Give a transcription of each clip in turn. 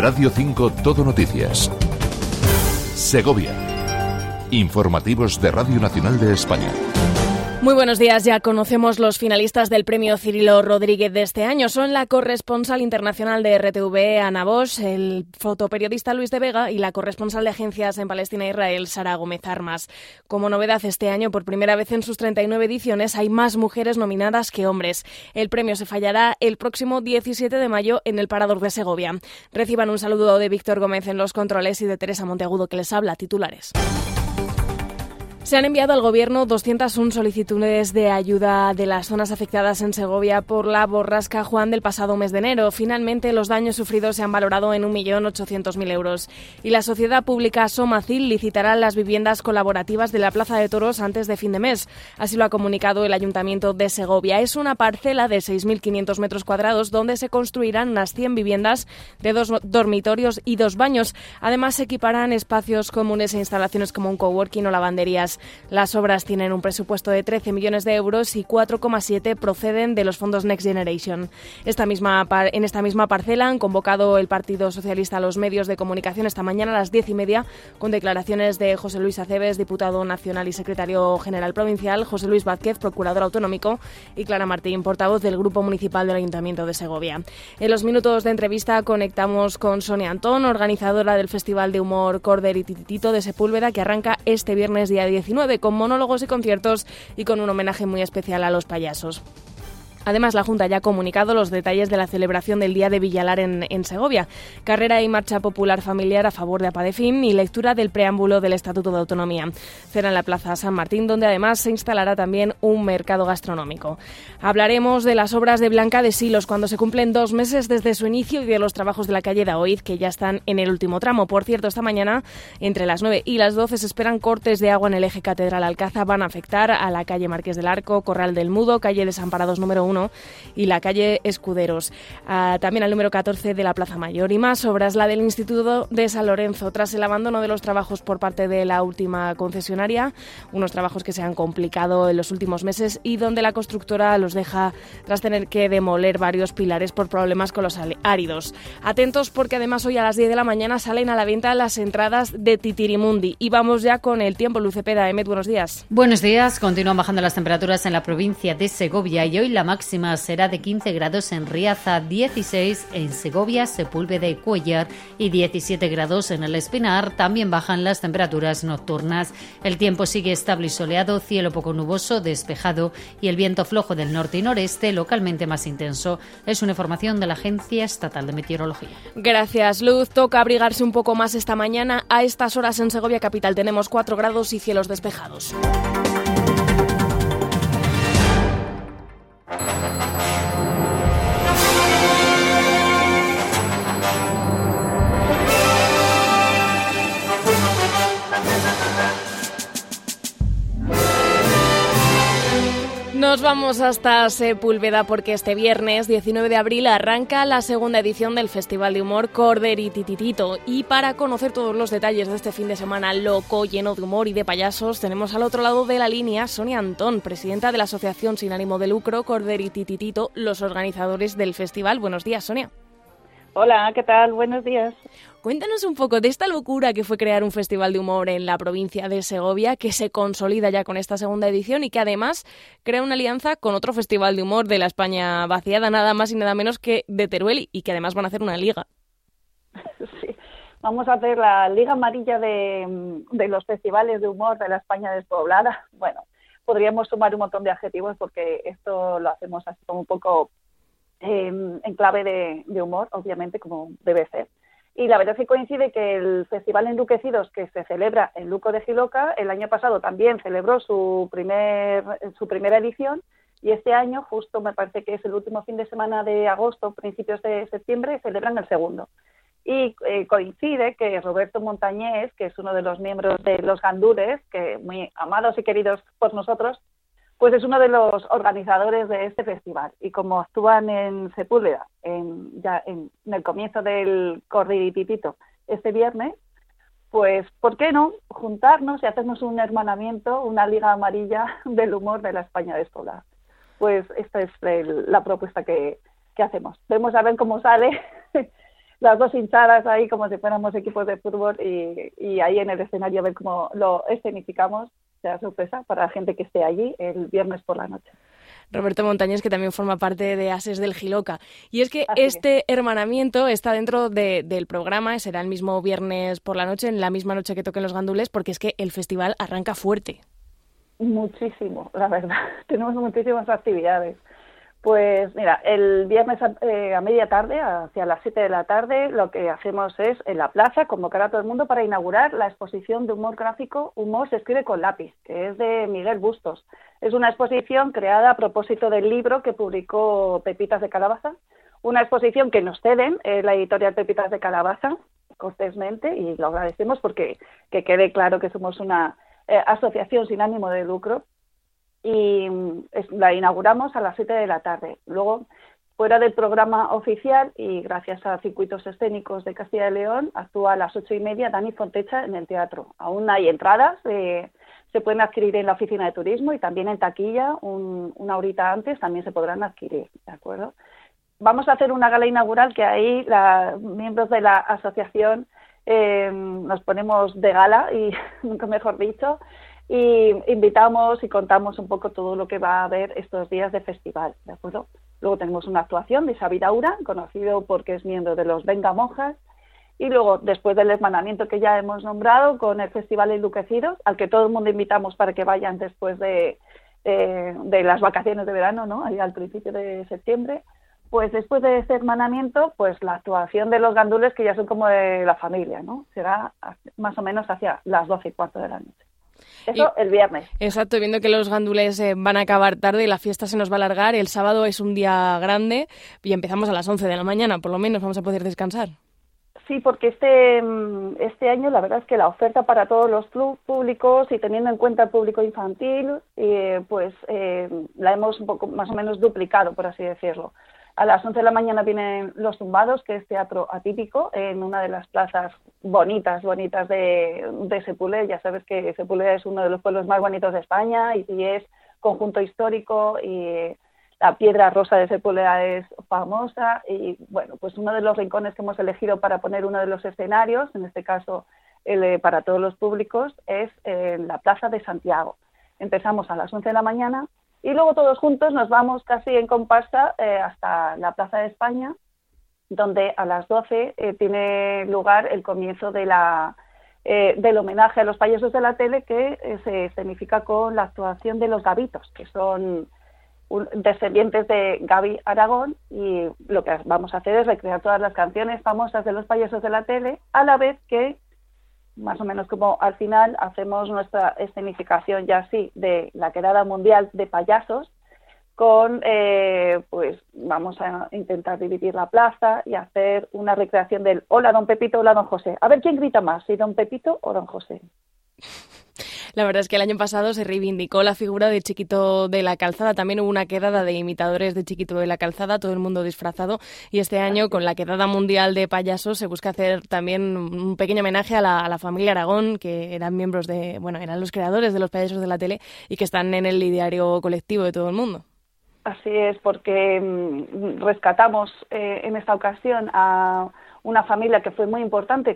Radio 5 Todo Noticias. Segovia. Informativos de Radio Nacional de España. Muy buenos días. Ya conocemos los finalistas del premio Cirilo Rodríguez de este año. Son la corresponsal internacional de RTV, Ana Bosch, el fotoperiodista Luis de Vega y la corresponsal de agencias en Palestina e Israel, Sara Gómez Armas. Como novedad este año, por primera vez en sus 39 ediciones, hay más mujeres nominadas que hombres. El premio se fallará el próximo 17 de mayo en el Parador de Segovia. Reciban un saludo de Víctor Gómez en los controles y de Teresa Monteagudo, que les habla. Titulares. Se han enviado al Gobierno 201 solicitudes de ayuda de las zonas afectadas en Segovia por la borrasca Juan del pasado mes de enero. Finalmente, los daños sufridos se han valorado en 1.800.000 euros. Y la sociedad pública Somacil licitará las viviendas colaborativas de la Plaza de Toros antes de fin de mes. Así lo ha comunicado el Ayuntamiento de Segovia. Es una parcela de 6.500 metros cuadrados donde se construirán unas 100 viviendas de 2 dormitorios y 2 baños. Además, se equiparán espacios comunes e instalaciones como un coworking o lavanderías. Las obras tienen un presupuesto de 13 millones de euros y 4,7 proceden de los fondos Next Generation. En esta misma parcela han convocado el Partido Socialista a los medios de comunicación esta mañana a las 10:30 con declaraciones de José Luis Aceves, diputado nacional y secretario general provincial, José Luis Vázquez, procurador autonómico, y Clara Martín, portavoz del Grupo Municipal del Ayuntamiento de Segovia. En los minutos de entrevista conectamos con Sonia Antón, organizadora del Festival de Humor Corder y Tititito de Sepúlveda, que arranca este viernes día 19 con monólogos y conciertos y con un homenaje muy especial a los payasos. Además, la Junta ya ha comunicado los detalles de la celebración del Día de Villalar en Segovia. Carrera y marcha popular familiar a favor de Apadefin y lectura del preámbulo del Estatuto de Autonomía. Será en la Plaza San Martín, donde además se instalará también un mercado gastronómico. Hablaremos de las obras de Blanca de Silos cuando se cumplen 2 meses desde su inicio y de los trabajos de la calle Daoiz, que ya están en el último tramo. Por cierto, esta mañana, entre las 9 y las 12, se esperan cortes de agua en el eje Catedral-Alcázar. Van a afectar a la calle Marqués del Arco, Corral del Mudo, calle Desamparados número 1 y la calle Escuderos, también al número 14 de la Plaza Mayor. Y más obras, la del Instituto de San Lorenzo, tras el abandono de los trabajos por parte de la última concesionaria, unos trabajos que se han complicado en los últimos meses y donde la constructora los deja tras tener que demoler varios pilares por problemas con los áridos. Atentos, porque además hoy a las 10 de la mañana salen a la venta las entradas de Titirimundi. Y vamos ya con el tiempo. Luce Peda, Emet, buenos días. Buenos días. Continúan bajando las temperaturas en la provincia de Segovia y hoy la máxima será de 15 grados en Riaza, 16 en Segovia, Sepúlveda y Cuéllar y 17 grados en el Espinar. También bajan las temperaturas nocturnas. El tiempo sigue estable y soleado, cielo poco nuboso, despejado y el viento flojo del norte y noreste, localmente más intenso. Es una información de la Agencia Estatal de Meteorología. Gracias, Luz. Toca abrigarse un poco más esta mañana. A estas horas en Segovia capital tenemos 4 grados y cielos despejados. Nos vamos hasta Sepúlveda porque este viernes 19 de abril arranca la segunda edición del Festival de Humor Corder y Tititito. Y para conocer todos los detalles de este fin de semana loco, lleno de humor y de payasos, tenemos al otro lado de la línea Sonia Antón, presidenta de la Asociación Sin Ánimo de Lucro Corder y Tititito, los organizadores del festival. Buenos días, Sonia. Hola, ¿qué tal? Buenos días. Cuéntanos un poco de esta locura que fue crear un festival de humor en la provincia de Segovia, que se consolida ya con esta segunda edición y que además crea una alianza con otro festival de humor de la España vaciada, nada más y nada menos que de Teruel, y que además van a hacer una liga. Sí, vamos a hacer la Liga Amarilla de los festivales de humor de la España despoblada. Bueno, podríamos sumar un montón de adjetivos porque esto lo hacemos así como un poco en clave de humor, obviamente, como debe ser. Y la verdad es que coincide que el Festival Enluquecidos, que se celebra en Luco de Jiloca, el año pasado también celebró su primera edición, y este año, justo me parece que es el último fin de semana de agosto, principios de septiembre, celebran el segundo. Y coincide que Roberto Montañés, que es uno de los miembros de Los Gandures, que muy amados y queridos por nosotros, pues es uno de los organizadores de este festival. Y como actúan en Sepúlveda, ya en el comienzo del Corder y Tititito este viernes, pues ¿por qué no juntarnos y hacernos un hermanamiento, una liga amarilla del humor de la España despoblada? Pues esta es la propuesta que hacemos. Vamos a ver cómo sale. las dos hinchadas ahí como si fuéramos equipos de fútbol y ahí en el escenario ver cómo lo escenificamos, sea sorpresa para la gente que esté allí el viernes por la noche. Roberto Montañés, que también forma parte de Ases del Jiloca. Y es que este hermanamiento está dentro del programa, será el mismo viernes por la noche, en la misma noche que toquen los gandules, porque es que el festival arranca fuerte. Muchísimo, la verdad. Tenemos muchísimas actividades. Pues mira, el viernes a media tarde, hacia las 7 de la tarde, lo que hacemos es en la plaza convocar a todo el mundo para inaugurar la exposición de humor gráfico Humor se escribe con lápiz, que es de Miguel Bustos. Es una exposición creada a propósito del libro que publicó Pepitas de Calabaza, una exposición que nos ceden la editorial Pepitas de Calabaza, cortésmente, y lo agradecemos porque que quede claro que somos una asociación sin ánimo de lucro, y la inauguramos a las 7 de la tarde. Luego, fuera del programa oficial y gracias a Circuitos Escénicos de Castilla y León, actúa a las 8:30 Dani Fontecha en el teatro. Aún hay entradas, se pueden adquirir en la oficina de turismo y también en taquilla, una horita antes también se podrán adquirir, ¿de acuerdo? Vamos a hacer una gala inaugural que ahí miembros de la asociación nos ponemos de gala, y nunca mejor dicho, y invitamos y contamos un poco todo lo que va a haber estos días de festival, ¿de acuerdo? Luego tenemos una actuación de Xavi Daura, conocido porque es miembro de los Venga Monjas, y luego, después del hermanamiento que ya hemos nombrado, con el Festival Enluquecidos, al que todo el mundo invitamos para que vayan después de las vacaciones de verano, ¿no? Ahí al principio de septiembre. Pues después de ese hermanamiento, pues la actuación de los gandules, que ya son como de la familia, ¿no? Será más o menos hacia las 12:15 de la noche. Eso el viernes. Exacto, viendo que los gandules van a acabar tarde y la fiesta se nos va a alargar, el sábado es un día grande y empezamos a las 11 de la mañana, por lo menos vamos a poder descansar. Sí, porque este año la verdad es que la oferta para todos los públicos y teniendo en cuenta el público infantil, la hemos un poco más o menos duplicado, por así decirlo. A las 11 de la mañana vienen Los Tumbados, que es teatro atípico, en una de las plazas bonitas de Sepúlveda. Ya sabes que Sepúlveda es uno de los pueblos más bonitos de España y es conjunto histórico y la piedra rosa de Sepúlveda es famosa. Y bueno, pues uno de los rincones que hemos elegido para poner uno de los escenarios, en este caso para todos los públicos, es en la Plaza de Santiago. Empezamos a las 11 de la mañana. Y luego todos juntos nos vamos casi en comparsa hasta la Plaza de España, donde a las 12 tiene lugar el comienzo del homenaje a los payasos de la tele, que se escenifica con la actuación de los Gavitos, que son descendientes de Gaby Aragón, y lo que vamos a hacer es recrear todas las canciones famosas de los payasos de la tele, a la vez que más o menos como al final hacemos nuestra escenificación ya así de la quedada mundial de payasos con, pues vamos a intentar dividir la plaza y hacer una recreación del hola don Pepito, hola don José. A ver quién grita más, si don Pepito o don José. La verdad es que el año pasado se reivindicó la figura de Chiquito de la Calzada. También hubo una quedada de imitadores de Chiquito de la Calzada, todo el mundo disfrazado. Y este año, con la quedada mundial de payasos, se busca hacer también un pequeño homenaje a la familia Aragón, que eran miembros eran los creadores de los payasos de la tele y que están en el ideario colectivo de todo el mundo. Así es, porque rescatamos en esta ocasión a una familia que fue muy importante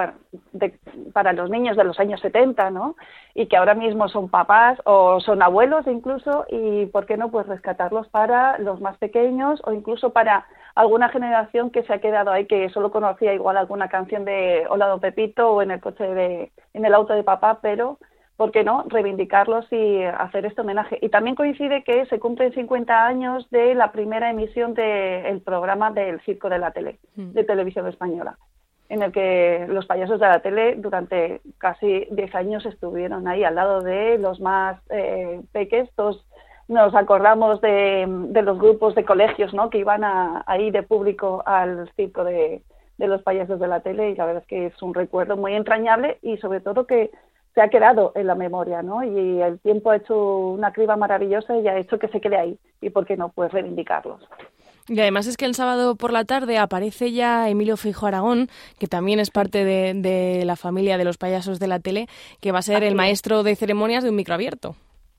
para los niños de los años 70, ¿no? Y que ahora mismo son papás o son abuelos incluso, y ¿por qué no? Pues rescatarlos para los más pequeños o incluso para alguna generación que se ha quedado ahí, que solo conocía igual alguna canción de Hola don Pepito o en el auto de papá, pero ¿por qué no? Reivindicarlos y hacer este homenaje. Y también coincide que se cumplen 50 años de la primera emisión del programa del Circo de la Tele, de Televisión Española, en el que los payasos de la tele durante casi 10 años estuvieron ahí al lado de los más peques. Todos nos acordamos de los grupos de colegios, ¿no?, que iban ahí de público al Circo de los payasos de la tele, y la verdad es que es un recuerdo muy entrañable y sobre todo que se ha quedado en la memoria, ¿no? Y el tiempo ha hecho una criba maravillosa y ha hecho que se quede ahí. ¿Y por qué no? Pues reivindicarlos. Y además es que el sábado por la tarde aparece ya Emilio Feijóo Aragón, que también es parte de la familia de los payasos de la tele, que va a ser el maestro de ceremonias de Un Micro Abierto.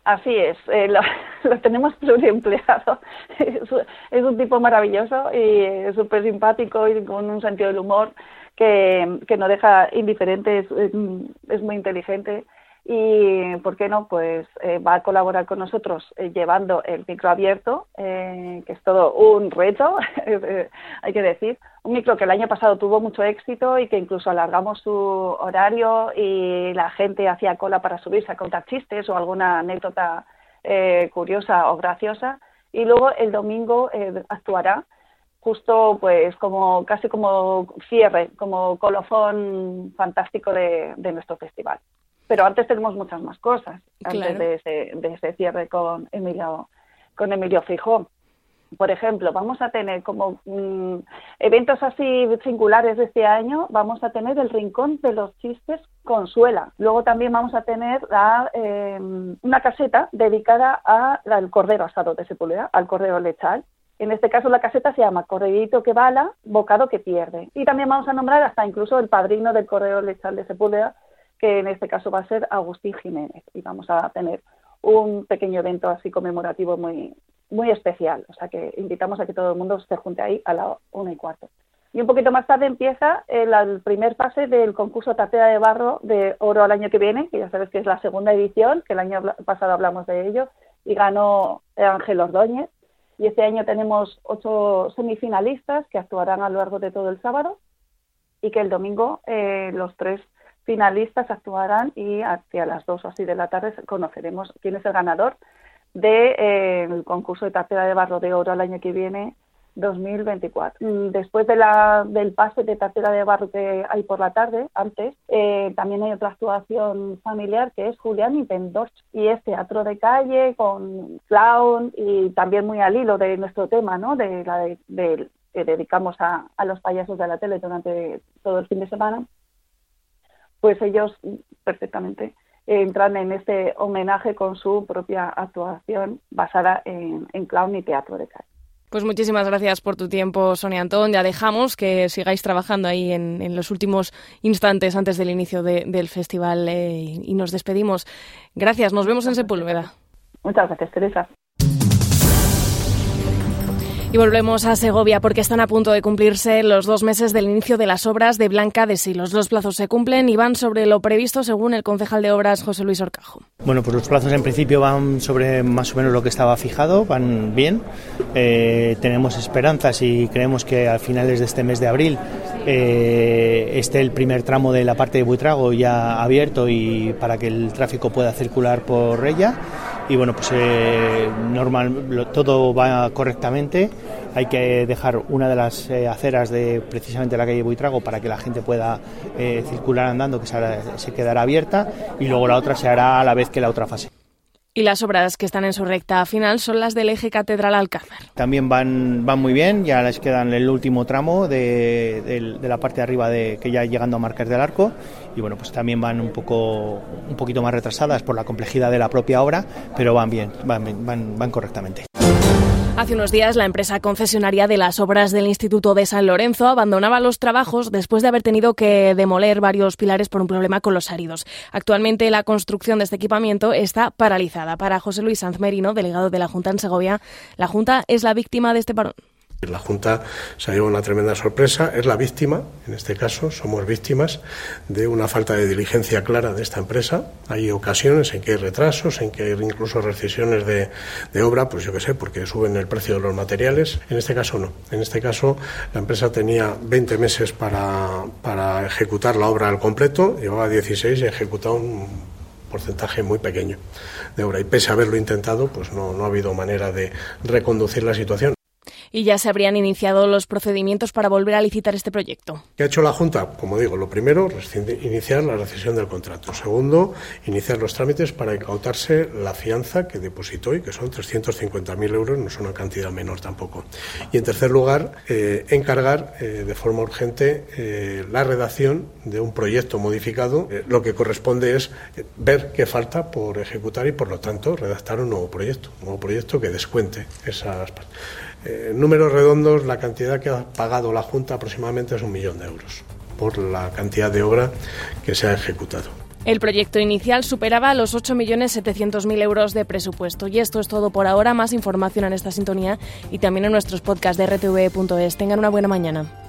Así es, lo tenemos pluriempleado. Es un tipo maravilloso y súper simpático y con un sentido del humor que no deja indiferente, es muy inteligente. Y, ¿por qué no? Pues va a colaborar con nosotros llevando el micro abierto, que es todo un reto, hay que decir. Un micro que el año pasado tuvo mucho éxito y que incluso alargamos su horario y la gente hacía cola para subirse a contar chistes o alguna anécdota curiosa o graciosa. Y luego el domingo actuará justo pues casi como cierre, como colofón fantástico de nuestro festival. Pero antes tenemos muchas más cosas, claro, antes de ese cierre con Emilio Feijó. Por ejemplo, vamos a tener como eventos así singulares de este año, vamos a tener el Rincón de los Chistes Consuela. Luego también vamos a tener una caseta dedicada al cordero asado de Sepúlveda, al cordero lechal. En este caso la caseta se llama Corderito que bala, bocado que pierde. Y también vamos a nombrar hasta incluso el padrino del cordero lechal de Sepúlveda, que en este caso va a ser Agustín Jiménez, y vamos a tener un pequeño evento así conmemorativo muy, muy especial, o sea que invitamos a que todo el mundo se junte ahí a las 1:15. Y un poquito más tarde empieza el primer pase del concurso Tartera de Barro de Oro al año que viene, que ya sabes que es la segunda edición, que el año pasado hablamos de ello, y ganó Ángel Ordóñez, y este año tenemos 8 semifinalistas que actuarán a lo largo de todo el sábado, y que el domingo los 3 finalistas actuarán y hacia las 2 o así de la tarde conoceremos quién es el ganador del concurso de Tartera de Barro de Oro al año que viene, 2024. Después del pase de Tartera de Barro que hay por la tarde, antes, también hay otra actuación familiar que es Julián y Pendorch, y es teatro de calle con clown y también muy al hilo de nuestro tema, ¿no? Que dedicamos a los payasos de la tele durante todo el fin de semana. Pues ellos perfectamente entran en este homenaje con su propia actuación basada en clown y teatro de calle. Pues muchísimas gracias por tu tiempo, Sonia Antón. Ya dejamos que sigáis trabajando ahí en los últimos instantes antes del inicio del festival y nos despedimos. Gracias, nos vemos en Sepúlveda. Muchas gracias, Teresa. Y volvemos a Segovia porque están a punto de cumplirse los 2 meses del inicio de las obras de Blanca de Silos. Los plazos se cumplen y van sobre lo previsto según el concejal de obras José Luis Orcajo. Bueno, pues los plazos en principio van sobre más o menos lo que estaba fijado, van bien. Tenemos esperanzas y creemos que a finales de este mes de abril esté el primer tramo de la parte de Buitrago ya abierto y para que el tráfico pueda circular por ella. Y bueno, pues todo va correctamente. Hay que dejar una de las aceras de precisamente la calle Buitrago para que la gente pueda circular andando, que se quedará abierta, y luego la otra se hará a la vez que la otra fase. Y las obras que están en su recta final son las del eje Catedral Alcázar. También van muy bien, ya les quedan el último tramo de la parte de arriba que ya llegando a Marqués del Arco, y bueno, pues también van un poquito más retrasadas por la complejidad de la propia obra, pero van bien, van correctamente. Hace unos días, la empresa concesionaria de las obras del Instituto de San Lorenzo abandonaba los trabajos después de haber tenido que demoler varios pilares por un problema con los áridos. Actualmente, la construcción de este equipamiento está paralizada. Para José Luis Sanz Merino, delegado de la Junta en Segovia, la Junta es la víctima de este parón. La Junta se ha llevado una tremenda sorpresa, es la víctima, en este caso somos víctimas de una falta de diligencia clara de esta empresa. Hay ocasiones en que hay retrasos, en que hay incluso rescisiones de obra, pues yo qué sé, porque suben el precio de los materiales. En este caso no, en este caso la empresa tenía 20 meses para ejecutar la obra al completo, llevaba 16 y ha ejecutado un porcentaje muy pequeño de obra y pese a haberlo intentado, pues no ha habido manera de reconducir la situación. Y ya se habrían iniciado los procedimientos para volver a licitar este proyecto. ¿Qué ha hecho la Junta? Como digo, lo primero, iniciar la rescisión del contrato. Segundo, iniciar los trámites para incautarse la fianza que depositó y que son 350.000 euros, no es una cantidad menor tampoco. Y en tercer lugar, encargar de forma urgente la redacción de un proyecto modificado. Lo que corresponde es ver qué falta por ejecutar y, por lo tanto, redactar un nuevo proyecto que descuente esas partes. Números redondos, la cantidad que ha pagado la Junta aproximadamente es 1 millón de euros por la cantidad de obra que se ha ejecutado. El proyecto inicial superaba los 8.700.000 euros de presupuesto. Y esto es todo por ahora. Más información en esta sintonía y también en nuestros podcasts de rtve.es. Tengan una buena mañana.